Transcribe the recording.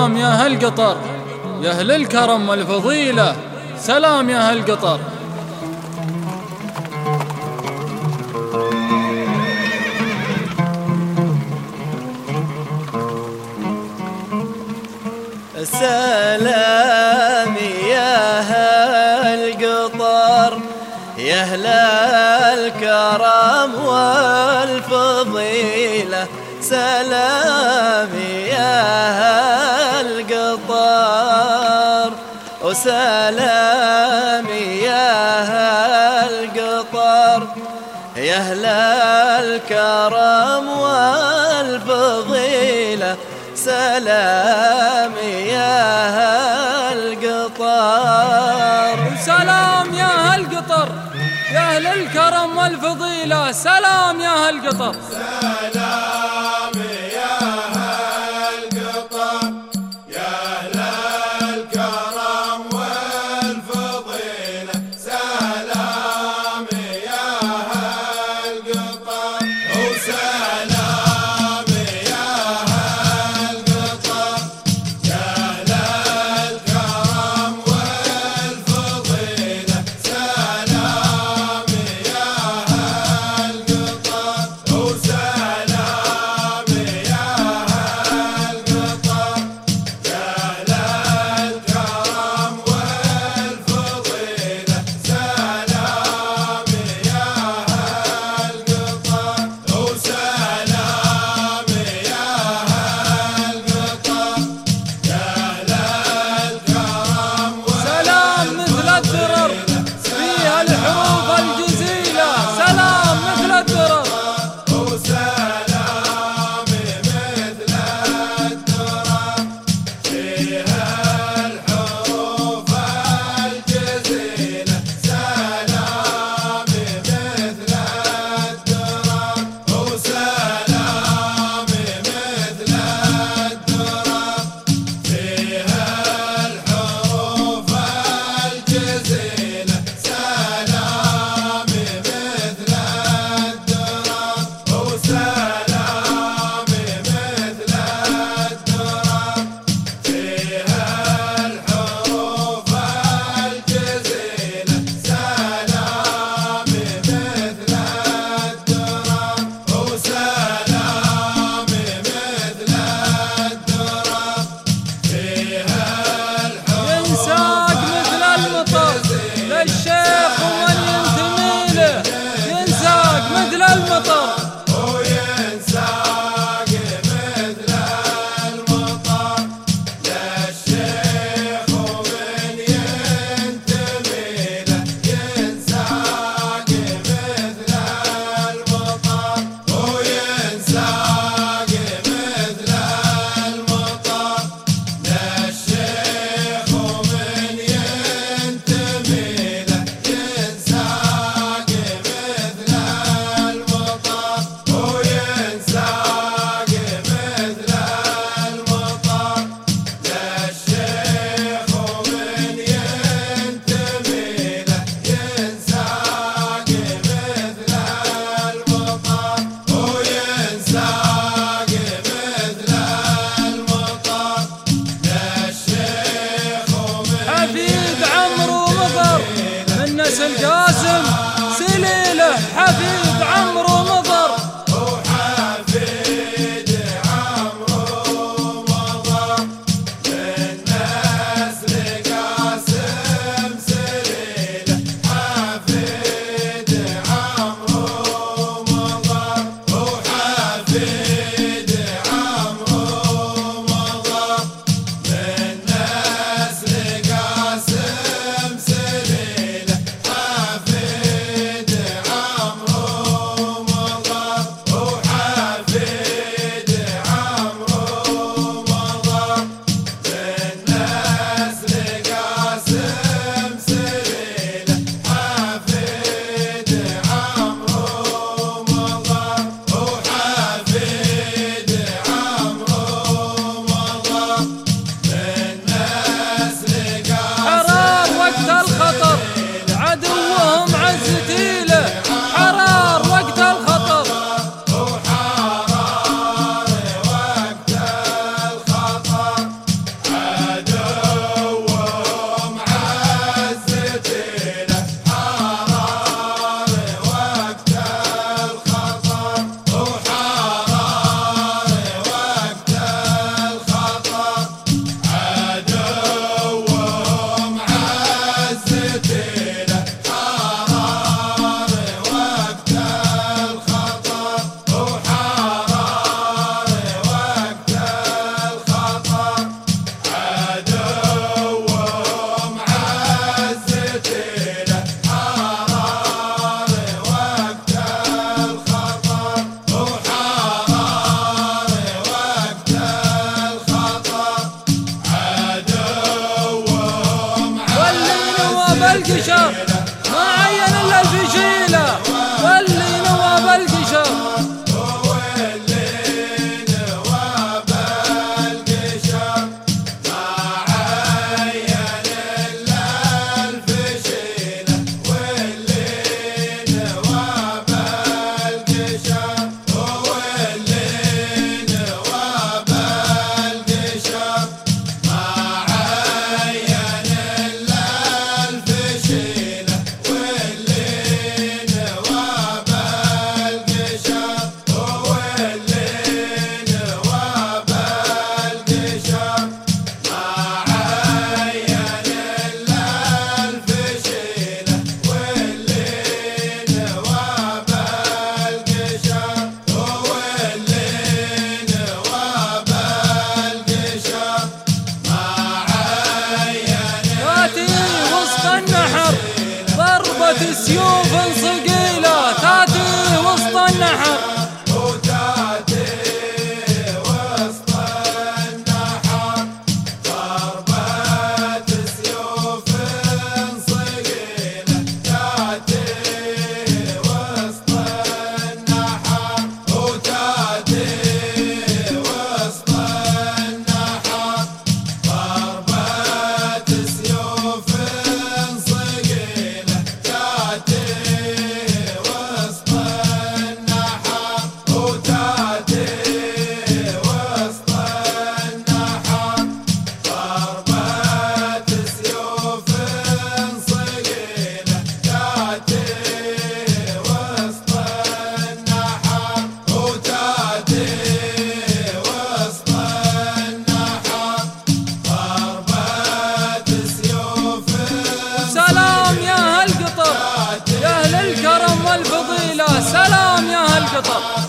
سلام يا أهل قطر، يا أهل الكرم والفضيلة، سلام يا أهل قطر. سلام يا أهل قطر، يا أهل الكرم والفضيلة، سلام يا أهل قطر، وسلام يا أهل قطر، يا أهل الكرم والفضيلة، سلام يا أهل قطر. سلام يا أهل قطر، يا أهل الكرم والفضيلة، سلام يا أهل قطر. سلام يا أهل قطر، يا أهل الكرم والفضيلة، سلام يا أهل قطر، وسلام يا أهل قطر، يا أهل الكرم والفضيلة، سلام يا أهل قطر، وسلام يا أهل قطر، يا أهل الكرم والفضيلة، سلام يا أهل قطر، وسلام يا أهل قطر، يا أهل الكرم سلام مثل الدرر فيها الحروف الجزيلة، سلام مثل الدرر. وسلام مثل الدرر فيها الحروف الجزيلة، سلام مثل الدرر، وسلام مثل الدرر فيها الحروف الجزيلة، سلام مثل الدرر، وسلام مثل الدرر فيها الحروف الجزيلة، سلام مثل الدرر، وسلام مثل الدرر فيها الحروف ينساق مثل المطر للشيخ ومن ينتمي له، ينساق مثل المطر. وينساق مثل المطر للشيخ ومن ينتمي له، ينساق مثل المطر، وينساق مثل المطر للشيخ ومن ينتمي له، ينساق مثل المطر، وينساق مثل المطر للشيخ ومن ينتمي له، ينساق مثل المطر، وينساق مثل المطر للشيخ ومن حفيد عمرو مطر من نسل قاسم سليله، حفيد عمرو مطر. وحفيد عمرو مطر من نسل قاسم سليله، حفيد عمرو مطر، وحفيد عمرو مطر من نسل قاسم سليله، حفيد عمرو القشر، ما عين إلا الفشيلة واللي نواب القشر. ضربة سيوف صقيلة تاتي وسط النحر، وتاتي وسط النحر. ضربة سيوف صقيلة تاتي وسط النحر، وتاتي وسط النحر. ضربة سيوف صقيلة تاتي وسط النحر، وتاتي وسط النحر. ضربة سيوف صقيلة تاتي وسط النحر، وتاتي وسط النحر. ضربة سيوف سلام يا أهل قطر، يا أهل الكرم والفضيلة، سلام يا أهل قطر.